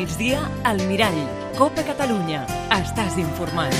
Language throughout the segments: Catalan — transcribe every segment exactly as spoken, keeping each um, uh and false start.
migdia, al Mirall, Copa Catalunya. Estàs informat.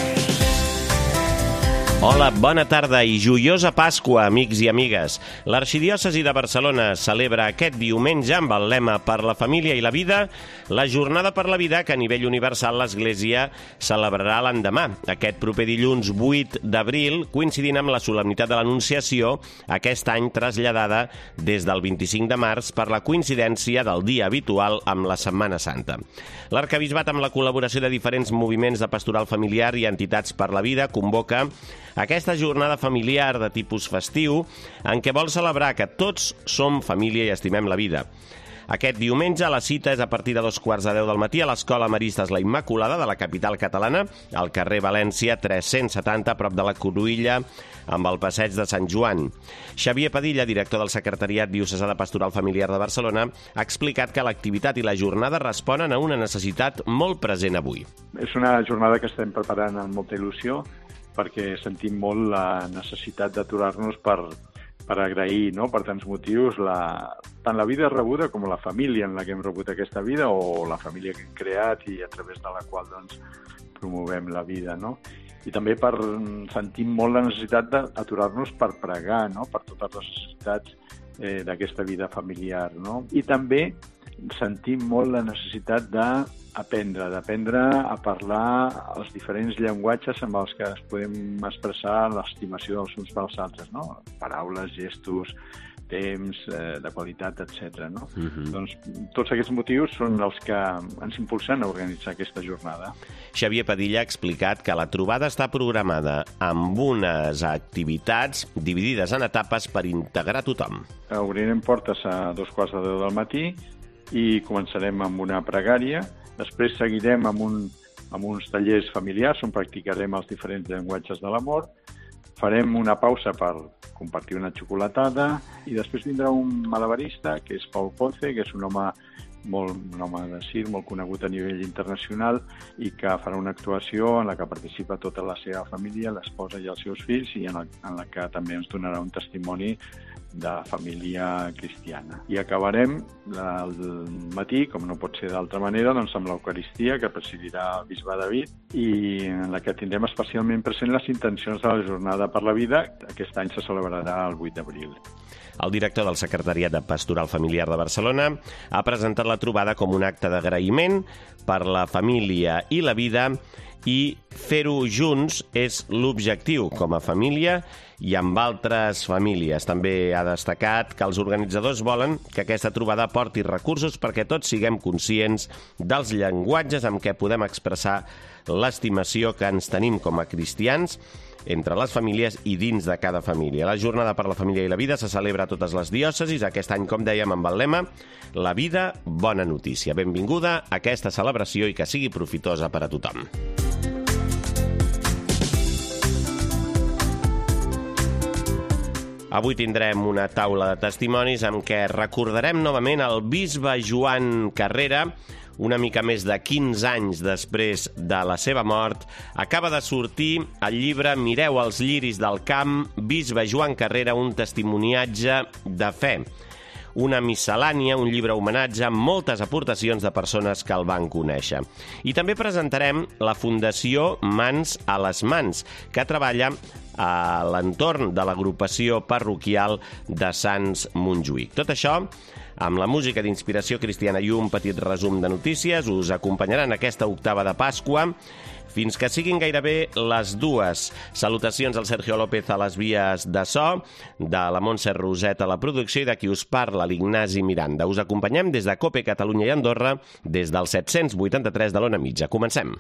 Hola, bona tarda i joiosa Pasqua, amics i amigues. L'Arxidiòcesi de Barcelona celebra aquest diumenge amb el lema Per la família i la vida, la Jornada per la vida que a nivell universal l'Església celebrarà l'endemà, aquest proper dilluns vuit d'abril, coincidint amb la solemnitat de l'Anunciació, aquest any traslladada des del vint-i-cinc de març per la coincidència del dia habitual amb la Setmana Santa. L'Arquebisbat, amb la col·laboració de diferents moviments de pastoral familiar i entitats per la vida, convoca aquesta jornada familiar de tipus festiu en què vol celebrar que tots som família i estimem la vida. Aquest diumenge la cita és a partir de dos quarts de deu del matí a l'Escola Maristes La Immaculada de la capital catalana, al carrer València tres-cents setanta, a prop de la Cruïlla, amb el passeig de Sant Joan. Xavier Padilla, director del Secretariat Diocesà de Pastoral Familiar de Barcelona, ha explicat que l'activitat i la jornada responen a una necessitat molt present avui. És una jornada que estem preparant amb molta il·lusió, perquè sentim molt la necessitat d'aturar-nos per, per agrair, no?, per tants motius, la, tant la vida rebuda com la família en la que hem rebut aquesta vida o la família que hem creat i a través de la qual doncs, promovem la vida, no? I també per sentir molt la necessitat d'aturar-nos per pregar, no?, per totes les necessitats eh, d'aquesta vida familiar, no? I també sentim molt la necessitat d'aprendre, d'aprendre a parlar els diferents llenguatges amb els que es podem expressar l'estimació dels uns pels altres, no? Paraules, gestos, temps, eh, de qualitat, etcètera. No? Uh-huh. Doncs tots aquests motius són els que ens impulsen a organitzar aquesta jornada. Xavier Padilla ha explicat que la trobada està programada amb unes activitats dividides en etapes per integrar tothom. Obrirem portes a dos quarts de deu del matí i començarem amb una pregària. Després seguirem amb, un, amb uns tallers familiars on practicarem els diferents llenguatges de l'amor. Farem una pausa per compartir una xocolatada i després vindrà un malabarista, que és Paul Ponce, que és un home, molt, un home de circ molt conegut a nivell internacional i que farà una actuació en la que participa tota la seva família, l'esposa i els seus fills, i en la, en la que també ens donarà un testimoni de família cristiana. I acabarem el matí, com no pot ser d'altra manera, doncs amb l'Eucaristia, que presidirà el bisbe David, i en la que tindrem especialment present les intencions de la Jornada per la Vida. Aquest any se celebrarà el vuit d'abril. El director del Secretariat de Pastoral Familiar de Barcelona ha presentat la trobada com un acte d'agraïment per la família i la vida, i fer-ho junts és l'objectiu com a família i amb altres famílies. També ha destacat que els organitzadors volen que aquesta trobada aporti recursos perquè tots siguem conscients dels llenguatges amb què podem expressar l'estimació que ens tenim com a cristians entre les famílies i dins de cada família. La Jornada per la Família i la Vida se celebra a totes les diòcesis, aquest any, com dèiem, amb el lema La vida, bona notícia. Benvinguda a aquesta celebració i que sigui profitosa per a tothom. Avui tindrem una taula de testimonis amb què recordarem novament el bisbe Joan Carrera. Una mica més de quinze anys després de la seva mort, acaba de sortir el llibre Mireu els lliris del camp, bisbe Joan Carrera, un testimoniatge de fe. Una miscel·lània, un llibre homenatge amb moltes aportacions de persones que el van conèixer. I també presentarem la Fundació Mans a les Mans, que treballa a l'entorn de l'agrupació parroquial de Sants Montjuïc. Tot això amb la música d'Inspiració Cristiana i un petit resum de notícies us acompanyaran aquesta octava de Pasqua fins que siguin gairebé les dues. Salutacions al Sergio López a les vies de so, de la Montse Roset a la producció i de qui us parla, l'Ignasi Miranda. Us acompanyem des de Cope Catalunya i Andorra, des del set-cents vuitanta-tres de l'Ona Mitja. Comencem.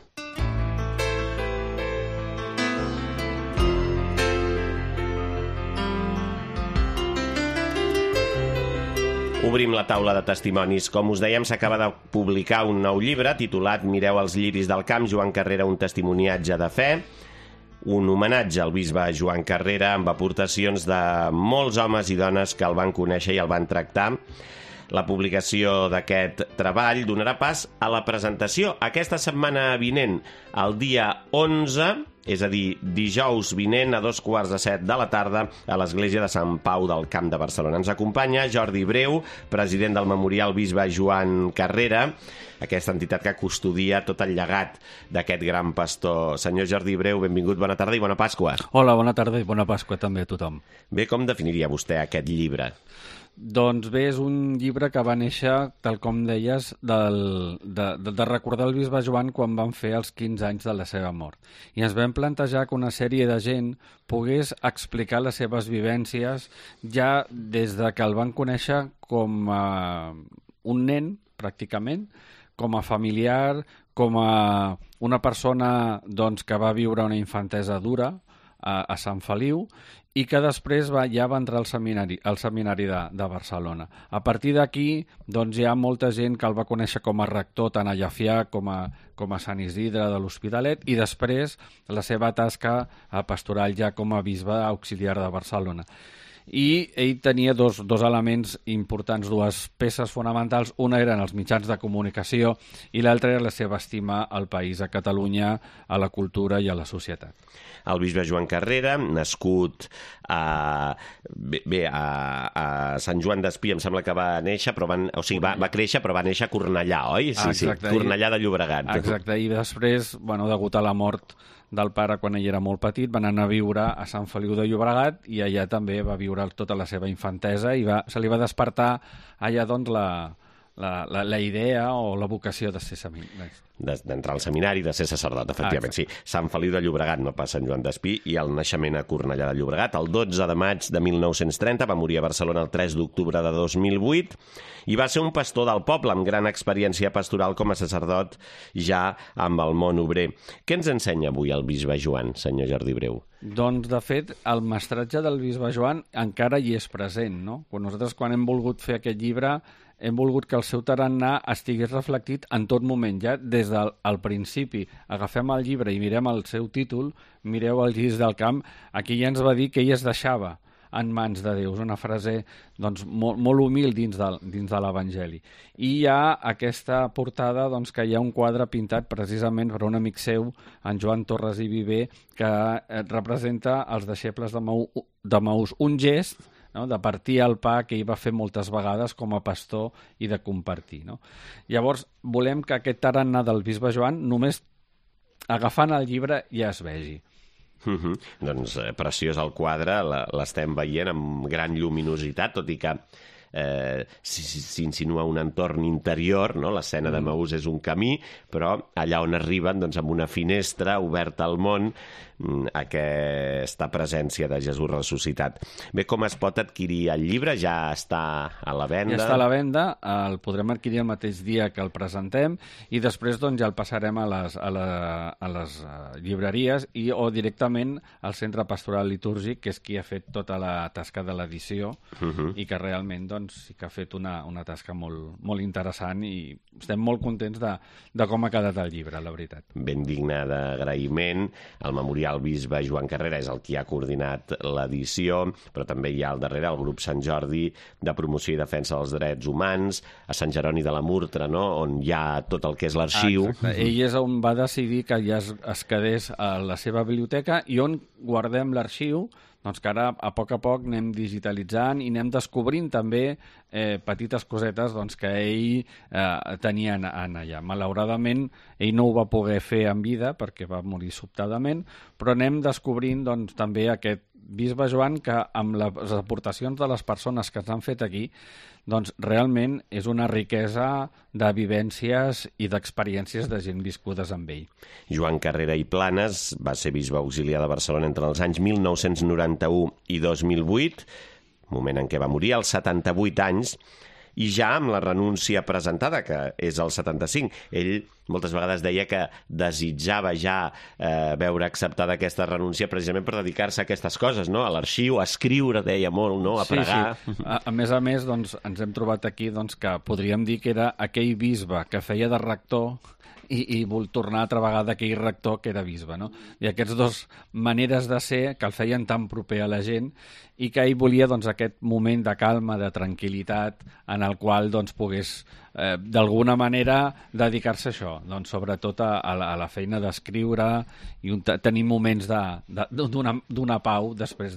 Obrim la taula de testimonis. Com us dèiem, s'acaba de publicar un nou llibre titulat Mireu els lliris del camp, Joan Carrera, un testimoniatge de fe. Un homenatge al bisbe Joan Carrera amb aportacions de molts homes i dones que el van conèixer i el van tractar. La publicació d'aquest treball donarà pas a la presentació aquesta setmana vinent, el dia onze, és a dir, dijous vinent a dos quarts de set de la tarda a l'Església de Sant Pau del Camp de Barcelona. Ens acompanya Jordi Breu, president del Memorial Bisbe Joan Carrera, aquesta entitat que custodia tot el llegat d'aquest gran pastor. Senyor Jordi Breu, benvingut, bona tarda i bona Pasqua. Hola, bona tarda i bona Pasqua també a tothom. Bé, com definiria vostè aquest llibre? Doncs bé, és un llibre que va néixer, tal com deies, del, de, de, de recordar el bisbe Joan quan van fer els quinze anys de la seva mort. I ens vam plantejar que una sèrie de gent pogués explicar les seves vivències ja des de que el van conèixer com a un nen, pràcticament, com a familiar, com a una persona doncs, que va viure una infantesa dura a, a Sant Feliu i que després va, ja va entrar al seminari, al seminari de, de Barcelona. A partir d'aquí doncs, hi ha molta gent que el va conèixer com a rector tant a Llafià com a, com a Sant Isidre de l'Hospitalet i després la seva tasca a pastoral ja com a bisbe auxiliar de Barcelona. I ell tenia dos, dos elements importants, dues peces fonamentals. Una eren els mitjans de comunicació i l'altra era la seva estima al país, a Catalunya, a la cultura i a la societat. El bisbe Joan Carrera, nascut a, bé, bé, a, a Sant Joan d'Espí, em sembla que va néixer, però van, o sigui, va, va créixer, però va néixer a Cornellà, oi? Sí, Exacte. sí, Cornellà de Llobregat. Exacte, i després, bueno, degut a la mort del pare quan ell era molt petit, van anar a viure a Sant Feliu de Llobregat i allà també va viure tota la seva infantesa i va, se li va despertar allà doncs la, la, la, la idea o la vocació de ser seminari. D'entrar al seminari, de ser sacerdot, efectivament, ah, sí. Sant Feliu de Llobregat, no pas Sant Joan d'Espí, i el naixement a Cornellà de Llobregat. El dotze de maig de mil nou-cents trenta va morir a Barcelona el tres d'octubre de dos mil vuit i va ser un pastor del poble amb gran experiència pastoral com a sacerdot ja amb el món obrer. Què ens ensenya avui el bisbe Joan, senyor Jordi Breu? Doncs, de fet, el mestratge del bisbe Joan encara hi és present, no? Quan nosaltres, quan hem volgut fer aquest llibre, hem volgut que el seu tarannà estigués reflectit en tot moment, ja des del al principi. Agafem el llibre i mirem el seu títol, mireu el Llis del camp, aquí ja ens va dir que ell es deixava en mans de Déu. És una frase doncs, molt, molt humil dins de, dins de l'Evangeli. I hi ha aquesta portada doncs, que hi ha un quadre pintat precisament per un amic seu, en Joan Torres i Viver, que eh, representa els deixebles de, Mau, de Maús. Un gest, no?, de partir el pa que ell va fer moltes vegades com a pastor i de compartir. No? Llavors, volem que aquest tarannà del bisbe Joan només agafant el llibre ja es vegi. Uh -huh. Doncs eh, preciós el quadre, l'estem veient amb gran lluminositat, tot i que eh, s'insinua un entorn interior, no? L'escena de Maús és un camí, però allà on arriben, doncs, amb una finestra oberta al món, aquesta presència de Jesús ressuscitat. Bé, com es pot adquirir el llibre? Ja està a la venda? Ja està a la venda, el podrem adquirir el mateix dia que el presentem i després doncs, ja el passarem a les, a la, a les llibreries i, o directament al Centre Pastoral Litúrgic, que és qui ha fet tota la tasca de l'edició uh -huh. i que realment doncs, sí que ha fet una, una tasca molt, molt interessant i estem molt contents de, de com ha quedat el llibre, la veritat. Ben digne d'agraïment. El Memorial El bisbe Joan Carrera és el qui ha coordinat l'edició, però també hi ha al darrere el grup Sant Jordi de promoció i defensa dels drets humans, a Sant Jeroni de la Murtra, no?, on hi ha tot el que és l'arxiu. Ah, ell és on va decidir que ja es, es quedés a la seva biblioteca i on guardem l'arxiu, doncs que ara a poc a poc anem digitalitzant i anem descobrint també eh, petites cosetes doncs, que ell eh, tenia en, en allà. Malauradament, ell no ho va poder fer en vida perquè va morir sobtadament, però anem descobrint doncs, també aquest bisbe Joan que amb les aportacions de les persones que ens han fet aquí doncs realment és una riquesa de vivències i d'experiències de gent viscudes amb ell. Joan Carrera i Planes va ser bisbe auxiliar de Barcelona entre els anys mil nou-cents noranta-u i dos mil vuit, moment en què va morir als setanta-vuit anys, i ja amb la renúncia presentada, que és el setanta-cinc. Ell moltes vegades deia que desitjava ja eh, veure acceptada aquesta renúncia precisament per dedicar-se a aquestes coses, no? A l'arxiu, a escriure, deia molt, no? A pregar. Sí, sí. A, a més a més, doncs, ens hem trobat aquí doncs, que podríem dir que era aquell bisbe que feia de rector i, i vol tornar altra vegada aquell rector que era bisbe, no? I aquests dos maneres de ser que el feien tan proper a la gent i que ell volia doncs, aquest moment de calma, de tranquil·litat, en el qual doncs, pogués eh, d'alguna manera dedicar-se a això, doncs, sobretot a, a, la, a la feina d'escriure i un, tenir moments d'una pau després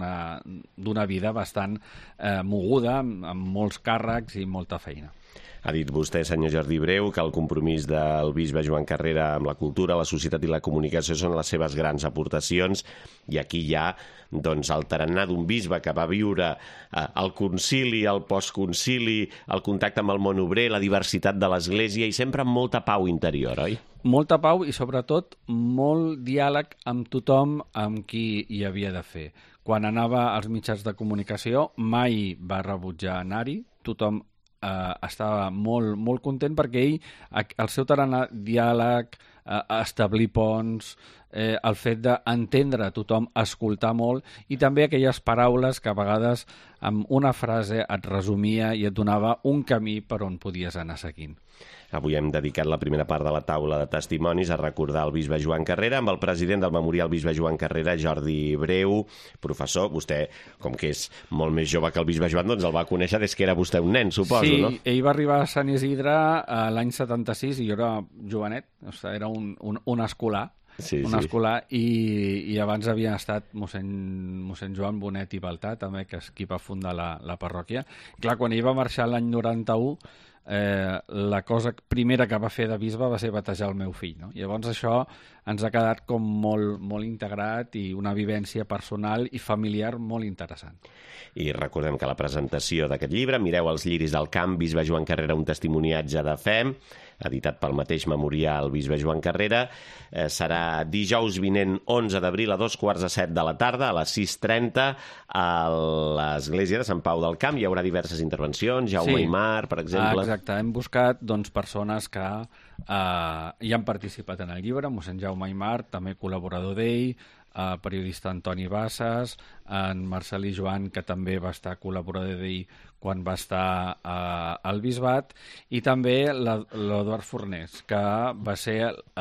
d'una vida bastant eh, moguda, amb, amb molts càrrecs i molta feina. Ha dit vostè, senyor Jordi Breu, que el compromís del bisbe Joan Carrera amb la cultura, la societat i la comunicació són les seves grans aportacions, i aquí hi ha doncs, el tarannà d'un bisbe que va viure eh, el concili, el postconcili, el contacte amb el món obrer, la diversitat de l'Església i sempre amb molta pau interior, oi? Molta pau i, sobretot, molt diàleg amb tothom amb qui hi havia de fer. Quan anava als mitjans de comunicació mai va rebutjar anar-hi, tothom Uh, estava molt, molt content perquè ell, el seu tarannà diàleg, uh, establir ponts, eh, el fet d'entendre tothom, escoltar molt, i també aquelles paraules que a vegades amb una frase et resumia i et donava un camí per on podies anar seguint. Avui hem dedicat la primera part de la taula de testimonis a recordar el bisbe Joan Carrera amb el president del Memorial Bisbe Joan Carrera, Jordi Breu, professor. Vostè, com que és molt més jove que el bisbe Joan, doncs el va conèixer des que era vostè un nen, suposo, sí, no? Sí, ell va arribar a Sant Isidre eh, l'any setanta-sis i jo era jovenet, o sigui, era un, un, un escolar. Sí, un sí. escolar, i, i abans havia estat mossèn, mossèn Joan Bonet i Baltà, també, que és qui va fundar la, la parròquia. Clar, quan ell va marxar l'any noranta-u, eh, la cosa primera que va fer de bisbe va ser batejar el meu fill, no? Llavors això ens ha quedat com molt, molt integrat i una vivència personal i familiar molt interessant. I recordem que la presentació d'aquest llibre, Mireu els lliris del camp, bisbe Joan Carrera, un testimoniatge de fe, editat pel mateix Memorial Bisbe Joan Carrera, eh, serà dijous vinent onze d'abril a dos quarts de set de la tarda, a les sis trenta, a l'església de Sant Pau del Camp. Hi haurà diverses intervencions, Jaume Sí. Aymar, per exemple. Exacte, hem buscat doncs, persones que eh, hi han participat en el llibre, mossèn Jaume Aymar, també col·laborador d'ell, eh, periodista Antoni Bassas, en Marcelí Joan, que també va estar col·laborador d'ell quan va estar eh, al bisbat, i també l'Eduard Fornés, que va ser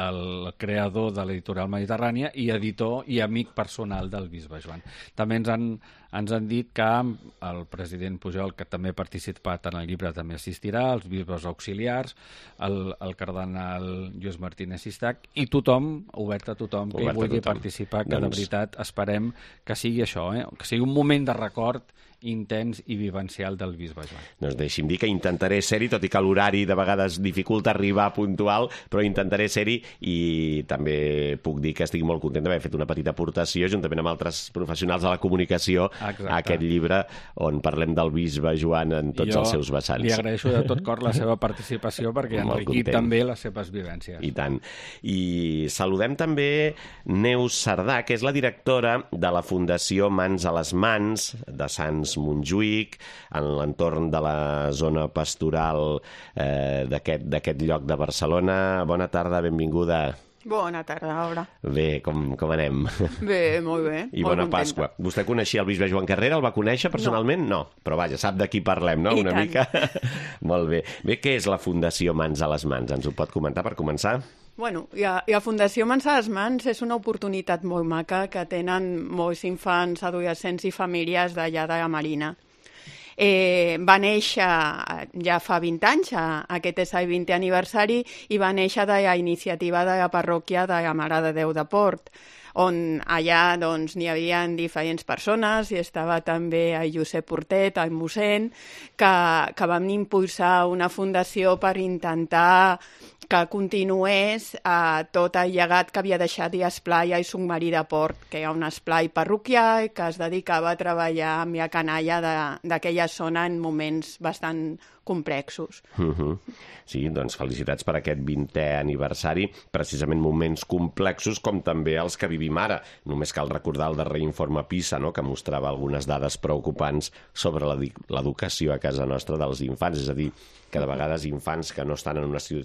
el creador de l'editorial Mediterrània i editor i amic personal del bisbe Joan. També ens han, ens han dit que el president Pujol, que també ha participat en el llibre, també assistirà, els bisbes auxiliars, el, el cardenal Lluís Martínez Sistac, i tothom, obert a tothom que hi vulgui participar, que doncs... de veritat esperem que sigui això, eh? Que sigui un moment de record intens i vivencial del bisbe Joan. Doncs deixi'm dir que intentaré ser-hi, tot i que l'horari de vegades dificulta arribar puntual, però intentaré ser-hi, i també puc dir que estic molt content d'haver fet una petita aportació, juntament amb altres professionals de la comunicació, Exacte. a aquest llibre on parlem del bisbe Joan en tots jo els seus vessants. Li agraeixo de tot cor la seva participació perquè ha enriquit també les seves vivències. I tant. I saludem també Neus Cerdà, que és la directora de la Fundació Mans a les Mans de Sants Montjuïc, en l'entorn de la zona pastoral eh, d'aquest lloc de Barcelona. Bona tarda, benvinguda. Bona tarda, Laura. Bé, com, com anem? Bé, molt bé. I molt bona contenta. Pasqua. Vostè coneixia el bisbe Joan Carrera? El va conèixer personalment? No. no. Però vaja, sap de qui parlem, no? I Una tant. mica. Molt bé. Bé, què és la Fundació Mans a les Mans? Ens ho pot comentar per començar? Bueno, i a, i a Fundació Mans a les Mans és una oportunitat molt maca que tenen molts infants, adolescents i famílies d'allà de la Marina. Eh, va néixer ja fa vint anys, a, aquest és el vintè aniversari, i va néixer de la iniciativa de la parròquia de la Mare de Déu de Port, on allà doncs, n'hi havia diferents persones, i estava també el Josep Portet, el mossèn, que, que vam impulsar una fundació per intentar que continués eh, tot el llegat que havia deixat l'esplai i submarí de Port, que hi ha un esplai parroquial que es dedicava a treballar amb la canalla d'aquella zona en moments bastant complexos. Uh-huh. Sí, doncs felicitats per aquest vintè aniversari, precisament moments complexos com també els que vivim ara. Només cal recordar el darrer informe PISA, no?, que mostrava algunes dades preocupants sobre l'educació a casa nostra dels infants, és a dir, que de vegades infants que no estan en una situació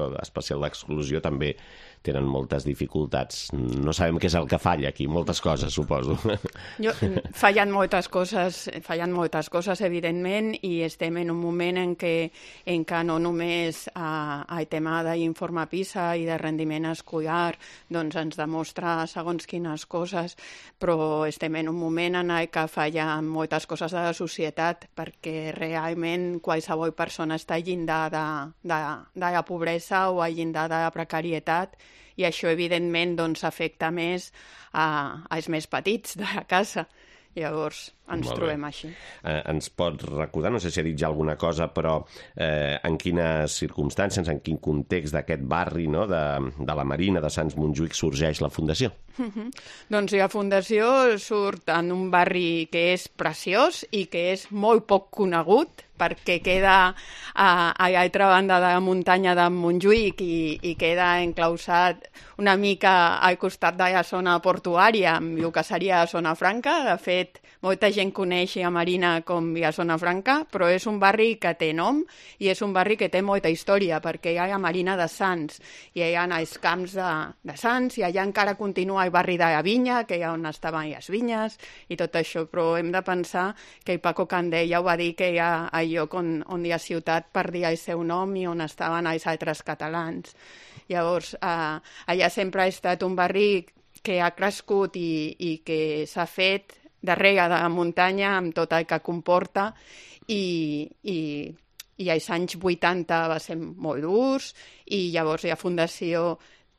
especial d'exclusió també tenen moltes dificultats. No sabem què és el que falla aquí, moltes coses, suposo. Jo, fallen moltes coses, fallen moltes coses, evidentment, i estem en un moment en què, en què no només eh, el tema d'informe PISA i de rendiment escolar doncs ens demostra segons quines coses, però estem en un moment en què fallen moltes coses de la societat, perquè realment qualsevol persona està al llindar de, de, de la pobresa o al llindar de la precarietat, i això, evidentment, doncs, afecta més a, als més petits de la casa. Llavors, ens trobem així. Eh, ens pot recordar, no sé si ha dit ja alguna cosa, però eh, en quines circumstàncies, en quin context d'aquest barri, no?, de, de la Marina, de Sants Montjuïc, sorgeix la Fundació? Uh-huh. Doncs la Fundació surt en un barri que és preciós i que és molt poc conegut, perquè queda a, a l'altra banda de la muntanya de Montjuïc i, i queda enclausat una mica al costat de la zona portuària, amb el que seria la zona franca. De fet, molta gent coneix la Marina com la zona franca, però és un barri que té nom i és un barri que té molta història, perquè hi ha la Marina de Sants, i hi ha els camps de, de Sants, i allà encara continua el barri de la Vinya, que hi ha on estaven les vinyes, i tot això. Però hem de pensar que el Paco Candell ja ho va dir, que hi ha el lloc on, on hi ha ciutat per dir el seu nom i on estaven els altres catalans. Llavors, eh, allà sempre ha estat un barri que ha crescut i, i que s'ha fet darrere de la muntanya amb tot el que comporta, i, i, i als anys vuitanta va ser molt durs, i llavors la Fundació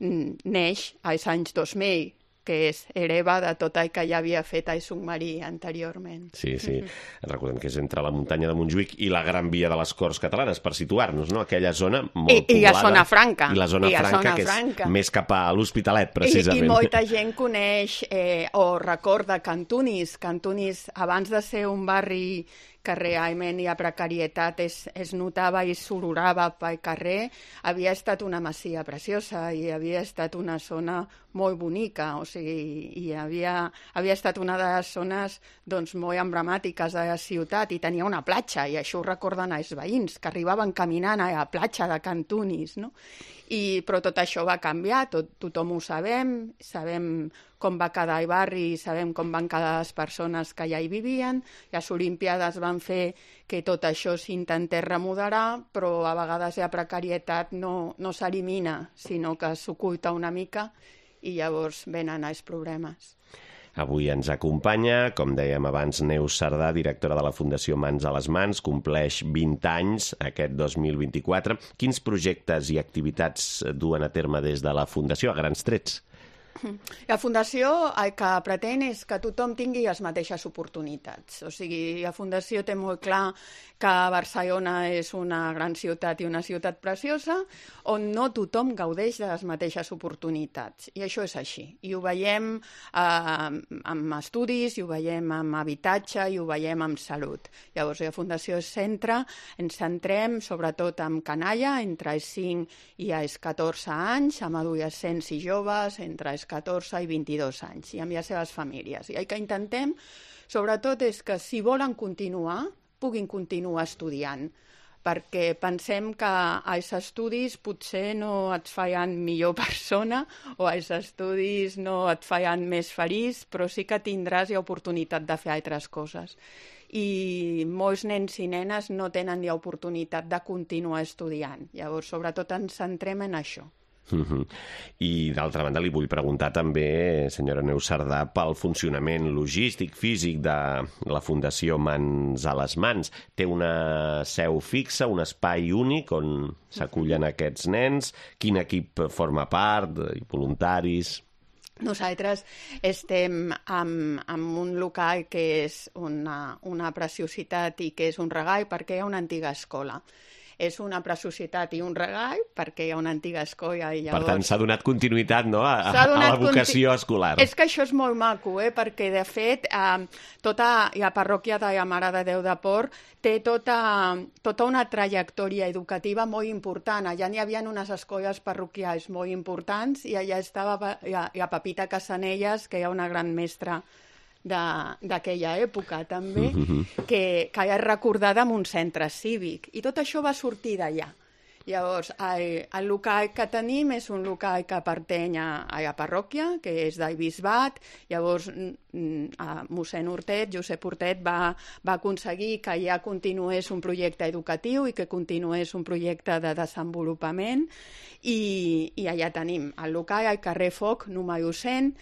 neix als anys dos mil, que és hereva de tot el que ja havia fet el submarí anteriorment. Sí, sí. Recordem que és entre la muntanya de Montjuïc i la Gran Via de les Corts Catalanes, per situar-nos, no? Aquella zona molt I, poblada. I la zona franca. I la zona I la franca, zona que és franca. més cap a l'Hospitalet, precisament. I, I molta gent coneix eh, o recorda Cantunis. Cantunis, abans de ser un barri que realment hi ha precarietat, es, es notava i s'olorava pel carrer, havia estat una masia preciosa i havia estat una zona molt bonica, o sigui, i havia, havia estat una de les zones doncs, molt emblemàtiques de la ciutat, i tenia una platja, i això ho recorden els veïns, que arribaven caminant a la platja de Cantunis, no? I, però tot això va canviar, tot, tothom ho sabem, sabem com va quedar el barri, sabem com van quedar les persones que allà hi vivien. Les Olimpiades van fer que tot això s'intentés remodelar, però a vegades la precarietat no, no s'elimina, sinó que s'oculta una mica, i llavors venen els problemes. Avui ens acompanya, com dèiem abans, Neus Cerdà, directora de la Fundació Mans a les Mans, compleix vint anys aquest dos mil vint-i-quatre. Quins projectes i activitats duen a terme des de la Fundació, a grans trets? La Fundació el que pretén és que tothom tingui les mateixes oportunitats. O sigui, la Fundació té molt clar que Barcelona és una gran ciutat i una ciutat preciosa on no tothom gaudeix de les mateixes oportunitats. I això és així. I ho veiem eh, amb estudis, i ho veiem amb habitatge, i ho veiem amb salut. Llavors, la Fundació es centra, ens centrem sobretot en canalla, entre els cinc i els catorze anys, amb adolescents i joves, entre els catorze i vint-i-dos anys, i amb les seves famílies. I el que intentem, sobretot, és que si volen continuar, puguin continuar estudiant, perquè pensem que els estudis potser no et feien millor persona o els estudis no et feien més feliç, però sí que tindràs l'oportunitat de fer altres coses. I molts nens i nenes no tenen l'oportunitat de continuar estudiant. Llavors, sobretot, ens centrem en això. Uh-huh. I d'altra banda li vull preguntar també, senyora Neus Cerdà, pel funcionament logístic, físic de la Fundació Mans a les Mans. Té una seu fixa, un espai únic on s'acullen aquests nens? Quin equip forma part, i voluntaris? Nosaltres estem amb, amb un local que és una, una preciositat i que és un regal, perquè hi ha una antiga escola. És una preciositat i un regal perquè hi ha una antiga escola. I llavors... Per tant, s'ha donat continuïtat, no?, a, a la vocació conti... escolar. És que això és molt maco, eh? Perquè, de fet, eh, tota la parròquia de la Mare de Déu de Port té tota, tota una trajectòria educativa molt important. Allà n'hi havia unes escoles parroquials molt importants i allà estava la, la Pepita Casanelles, que era una gran mestra d'aquella època també, que, que és recordada en un centre cívic, i tot això va sortir d'allà. Llavors, el, el local que tenim és un local que pertany a, a la parròquia, que és del bisbat. Llavors, a mossèn Hortet, Josep Hortet, va, va aconseguir que ja continués un projecte educatiu i que continués un projecte de desenvolupament. I, i allà tenim el local, al carrer Foc, número cent,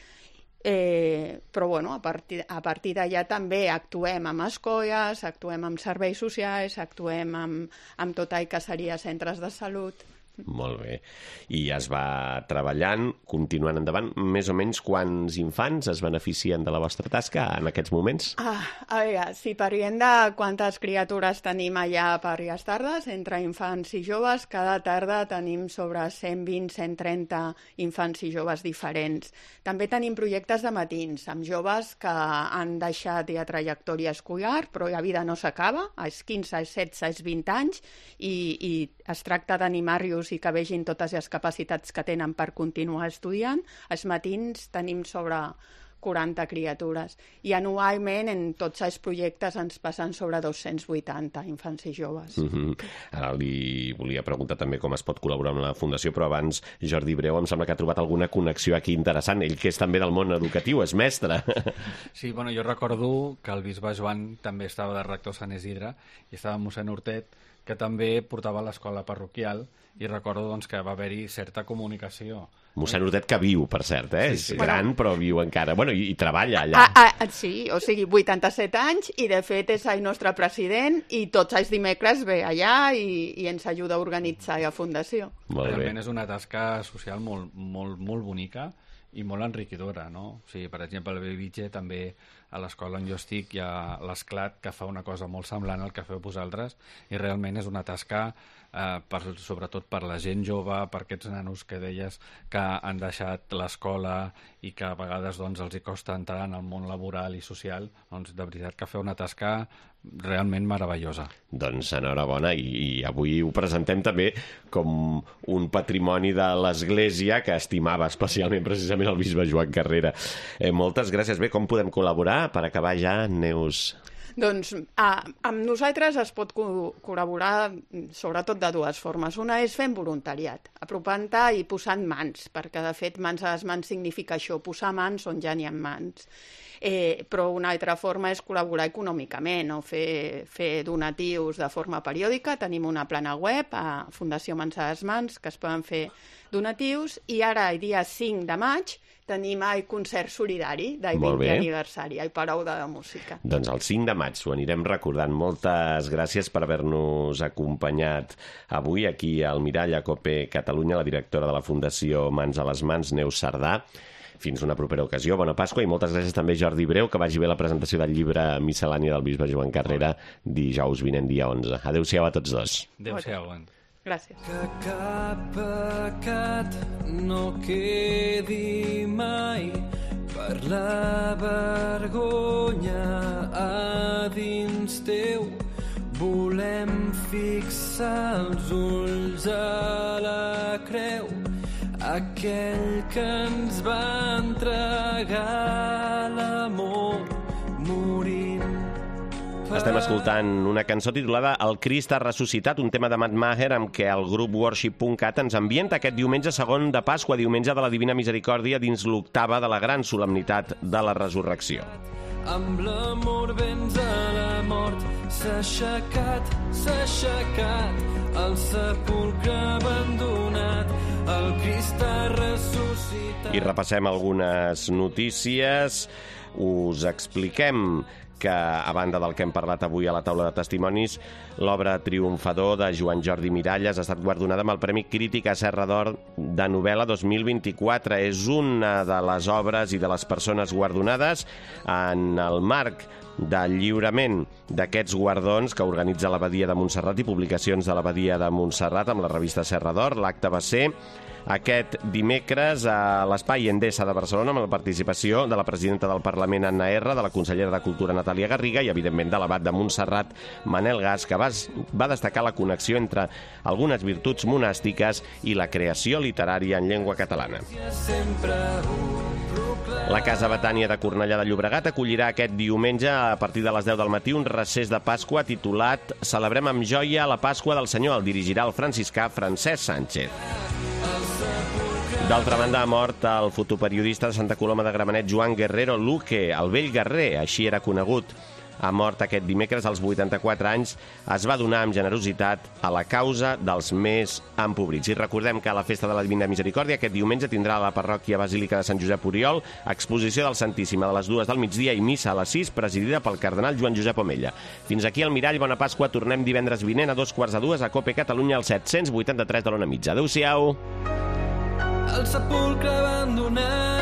Eh, però bueno, a partir, a partir d'allà també actuem amb escoles, actuem amb serveis socials, actuem amb, amb tot el que seria centres de salut. Molt bé. I es va treballant, continuant endavant. Més o menys quants infants es beneficien de la vostra tasca en aquests moments? Ah, a veure, si parlem de quantes criatures tenim allà per les tardes, entre infants i joves, cada tarda tenim sobre cent vint a cent trenta infants i joves diferents. També tenim projectes de matins, amb joves que han deixat la trajectòria escolar, però la vida no s'acaba, als quinze, als setze, als vint anys, i, i es tracta d'animar-los i que vegin totes les capacitats que tenen per continuar estudiant. Els matins tenim sobre quaranta criatures i anualment en tots els projectes ens passen sobre dos-cents vuitanta infants i joves. Mm-hmm. Ara li volia preguntar també com es pot col·laborar amb la Fundació, però abans Jordi Breu em sembla que ha trobat alguna connexió aquí interessant. Ell que és també del món educatiu, és mestre. Sí, bueno, jo recordo que el bisbe Joan també estava de rector a Sant Isidre i estava amb mossèn Hortet, que també portava l'escola parroquial, i recordo doncs, que va haver-hi certa comunicació. Mossèn Hortet que viu, per cert, eh? Sí, sí. És gran, però viu encara. Bueno, i, i treballa allà. Ah, ah, sí, o sigui, vuitanta-set anys, i de fet és el nostre president, i tots els dimecres ve allà i, i ens ajuda a organitzar la Fundació. Molt bé. Realment és una tasca social molt, molt, molt bonica i molt enriquidora, no? O sigui, per exemple, a Bellvitge també a l'escola on jo estic hi ha l'Esclat, que fa una cosa molt semblant al que feu vosaltres, i realment és una tasca eh, per, sobretot per la gent jove, per aquests nanos que deies que han deixat l'escola i que a vegades doncs, els hi costa entrar en el món laboral i social. Doncs de veritat que feu una tasca realment meravellosa. Doncs enhorabona, i, i avui ho presentem també com un patrimoni de l'Església que estimava especialment precisament el bisbe Joan Carrera. Eh, moltes gràcies. Bé, com podem col·laborar? Per acabar ja, Neus. Doncs ah, amb nosaltres es pot co col·laborar sobretot de dues formes. Una és fent voluntariat, apropant-te i posant mans, perquè de fet mans a les mans significa això, posar mans on ja n'hi ha mans. Eh, però una altra forma és col·laborar econòmicament o fer, fer donatius de forma periòdica. Tenim una plana web a Fundació Mans a les Mans que es poden fer donatius, i ara el dia cinc de maig tenim el concert solidari del vintè aniversari, el Palau de la Música. Doncs el cinc de maig ho anirem recordant. Moltes gràcies per haver-nos acompanyat avui aquí al Mirall, a COPE Catalunya, la directora de la Fundació Mans a les Mans, Neus Sardà. Fins una propera ocasió, bona Pasqua, i moltes gràcies també Jordi Breu, que vagi bé la presentació del llibre Miscel·lània del bisbe Joan Carrera dijous vinent, dia onze. Adéu-siau a tots dos. Adéu-siau. Gràcies. Que cap pecat no quedi mai per la vergonya a dins teu. Volem fixar els ulls a la creu, aquell que ens va entregar l'amor morint. Estem escoltant una cançó titulada El Crist ha ressuscitat, un tema de Matt Maher amb què el grup worship punt cat ens ambienta aquest diumenge segon de Pasqua, diumenge de la Divina Misericòrdia, dins l'octava de la gran solemnitat de la Resurrecció. Amb l'amor vens a la mort, s'ha aixecat, s'ha aixecat, el sepulcre abandonat, el Crist ha ressuscitat. I repassem algunes notícies. Us expliquem que, a banda del que hem parlat avui a la taula de testimonis, l'obra Triomfador de Joan Jordi Miralles ha estat guardonada amb el Premi Crítica Serra d'Or de novel·la dos mil vint-i-quatre. És una de les obres i de les persones guardonades en el marc del lliurament d'aquests guardons que organitza l'Abadia de Montserrat i publicacions de l'Abadia de Montserrat amb la revista Serra d'Or. L'acte va ser aquest dimecres a l'Espai Endesa de Barcelona amb la participació de la presidenta del Parlament, Anna R, de la consellera de Cultura, Natàlia Garriga, i, evidentment, de l'abat de Montserrat, Manel Gas, que va, va destacar la connexió entre algunes virtuts monàstiques i la creació literària en llengua catalana. Sempre ho proclamem. La Casa Betània de Cornellà de Llobregat acollirà aquest diumenge a partir de les deu del matí un recés de Pasqua titulat Celebrem amb joia la Pasqua del Senyor. El dirigirà el franciscà Francesc Sánchez. D'altra banda, ha mort el fotoperiodista de Santa Coloma de Gramenet Joan Guerrero Luque, el vell guerrer, així era conegut. Ha mort aquest dimecres als vuitanta-quatre anys. Es va donar amb generositat a la causa dels més empobrits. I recordem que la festa de la Divina Misericòrdia aquest diumenge tindrà a la parròquia Basílica de Sant Josep Oriol exposició del Santíssim a les dues del migdia i missa a les sis, presidida pel cardenal Joan Josep Omella. Fins aquí el Mirall. Bona Pasqua. Tornem divendres vinent a dos quarts de dues a Cope Catalunya al set-cents vuitanta-tres de l'Ona Mitja. Adéu-siau. El sepulcre abandonat